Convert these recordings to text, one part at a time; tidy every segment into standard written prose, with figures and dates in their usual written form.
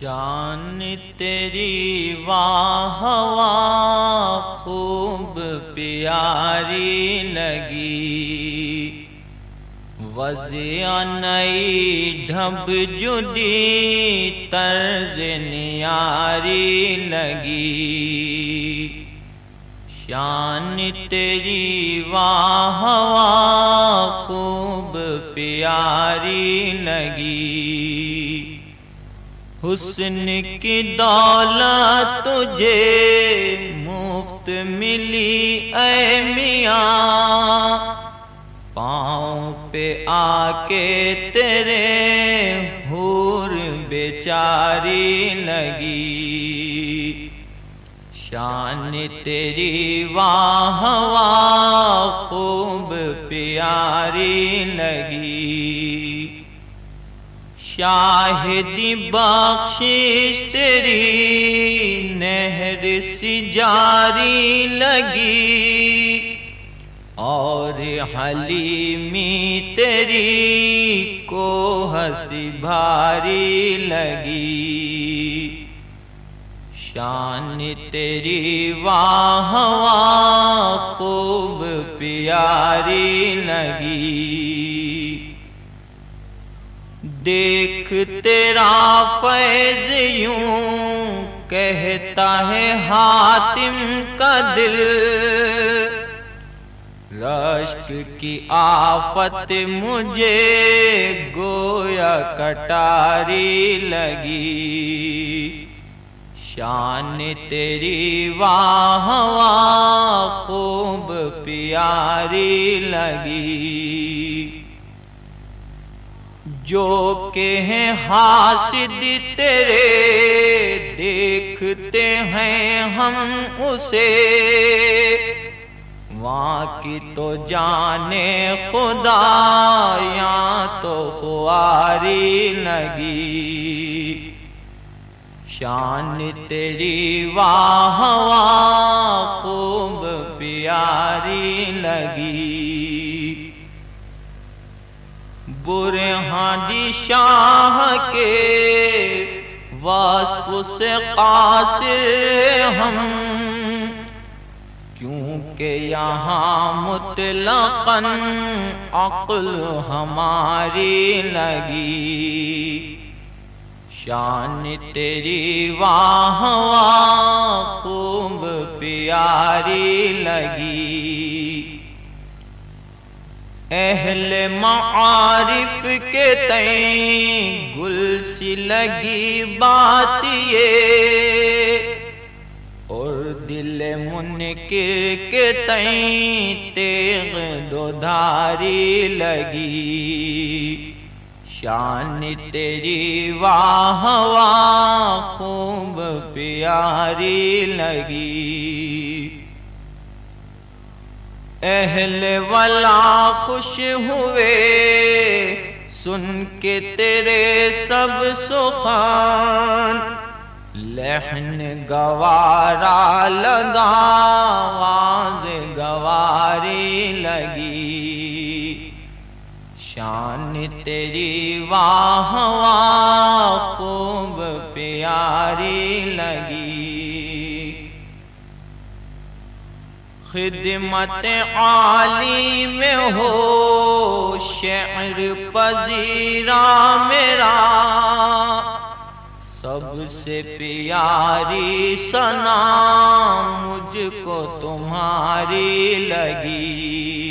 شان تیری واہ واہ خوب پیاری لگی، وضع نئی ڈھب جدی طرز نیاری لگی۔ شان تیری واہ واہ خوب پیاری لگی، حسن کی دولت تجھے مفت ملی اے میاں، پاؤں پہ آ کے تیرے حور بیچاری لگی۔ شان تیری واہ واہ خوب پیاری لگی، شاہدی بخشش تیری نہر سی جاری لگی، اور حلیمی تیری کوہ سی بھاری لگی۔ شان تیری واہ واہ خوب پیاری لگی، دیکھ تیرا فیض یوں کہتا ہے حاتم کا دل، رشک کی آفت مجھے گویا کٹاری لگی۔ شان تیری واہ واہ خوب پیاری لگی، جو کہ ہیں حاسد تیرے دیکھتے ہیں ہم اسے، وہاں کی تو جانے خدا یہاں تو خواری لگی۔ شان تیری واہ واہ خوب پیاری لگی، برہان شاہ کے وصف سے قاصر ہم، کیونکہ یہاں مطلقاً عقل ہماری لگی۔ شان تیری واہ واہ خوب پیاری لگی، اہل معارف کے تئیں گل سی لگی بات یہ، اور دل منکر کے تئیں تیغ دودھاری لگی۔ شان تیری واہ واہ خوب پیاری لگی، اہل ولا خوش ہوئے سن کے تیرے سب سخن، لحن گوارا لگا آواز گواری لگی۔ شان تیری واہ واہ خوب پیاری لگی، خدمت عالی میں ہو شعر پذیرا میرا، سب سے پیاری ثنا مجھ کو تمہاری لگی۔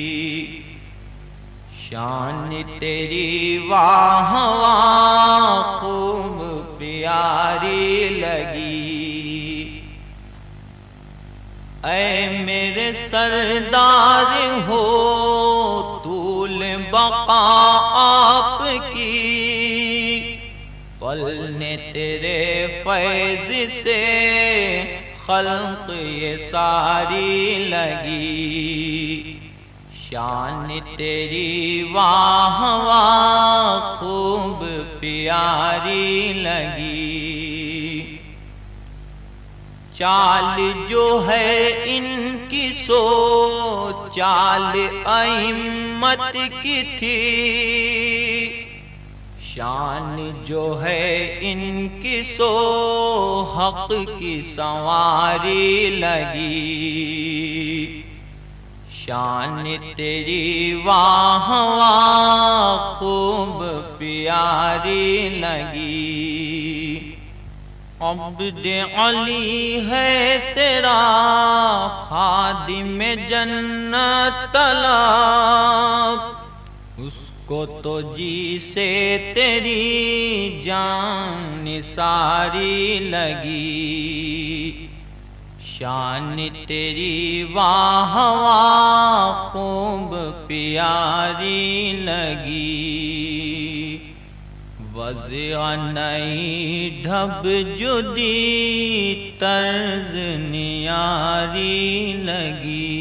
شان تیری واہ واہ خوب پیاری لگی، اے میرے سردار ہو طول بقا آپ کی، پلنے تیرے فیض سے خلق یہ ساری لگی۔ شان تیری واہ واہ خوب پیاری لگی، چال جو ہے ان کی سو چال ائمت کی تھی، شان جو ہے ان کی سو حق کی سنواری لگی، شان تیری واہ واہ خوب پیاری لگی، عبد علی ہے تیرا خادم جنت طلب، اس کو تو جی سے تیری جان نثاری لگی، شان تیری واہ واہ خوب پیاری لگی، وضع نئی ڈھب جدی طرز نیاری لگی۔